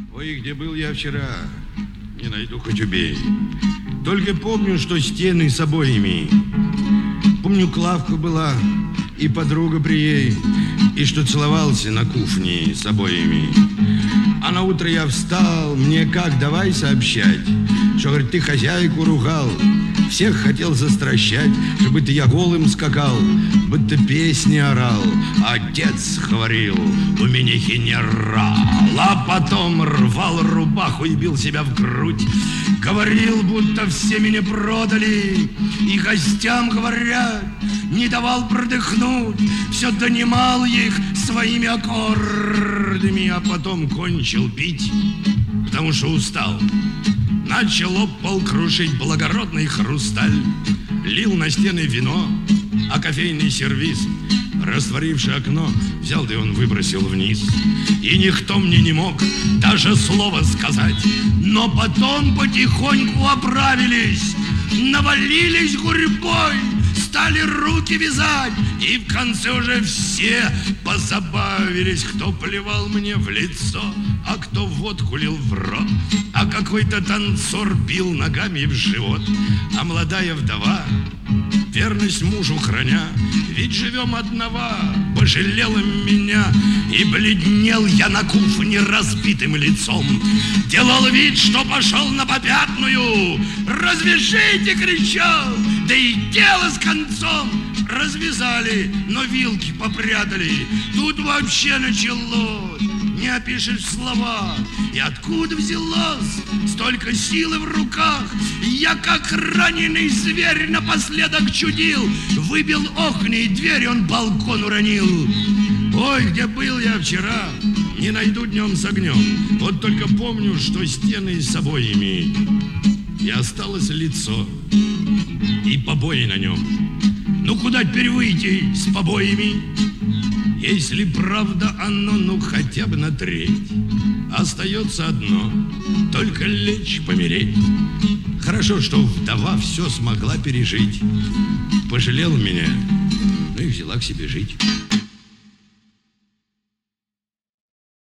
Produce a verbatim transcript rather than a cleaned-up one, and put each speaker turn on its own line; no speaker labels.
Ой, где был я вчера, не найду, хоть убей. Только помню, что стены с обоями. Помню, Клавка была и подруга при ей, и что целовался на кухне с обоями. А на утро я встал, мне как давай сообщать, что, говорит, ты хозяйку ругал, всех хотел застращать, чтобы ты я голым скакал, будто песни орал. Отец говорил, у меня генерал, а потом рвал рубаху и бил себя в грудь. Говорил, будто все меня продали, и гостям говорят, не давал продыхнуть, все донимал их своими аккордами, а потом кончил пить, потому что устал. Начал об пол крушить благородный хрусталь, лил на стены вино, а кофейный сервиз, растворивший окно, взял да и он выбросил вниз. И никто мне не мог даже слова сказать. Но потом потихоньку оправились, навалились гурьбой, стали руки вязать, и в конце уже все позабавились. Кто плевал мне в лицо, а кто водку лил в рот, а какой-то танцор бил ногами в живот. А молодая вдова, верность мужу храня, ведь живем одного, пожалела меня. И бледнел я на кухне разбитым лицом, делал вид, что пошел на попятную. «Развяжите!» — кричал, да и дело с концом. Развязали, но вилки попрятали. Тут вообще началось, не опишешь слова. И откуда взялось столько силы в руках? Я, как раненый зверь, напоследок чудил. Выбил окна и дверь, он балкон уронил. Ой, где был я вчера, не найду днем с огнем. Вот только помню, что стены с обоями, и осталось лицо, и побои на нем. Ну куда теперь выйти с побоями? Если правда оно, ну хотя бы на треть. Остается одно, только лечь помереть. Хорошо, что вдова все смогла пережить. Пожалела меня, ну и взяла к себе жить.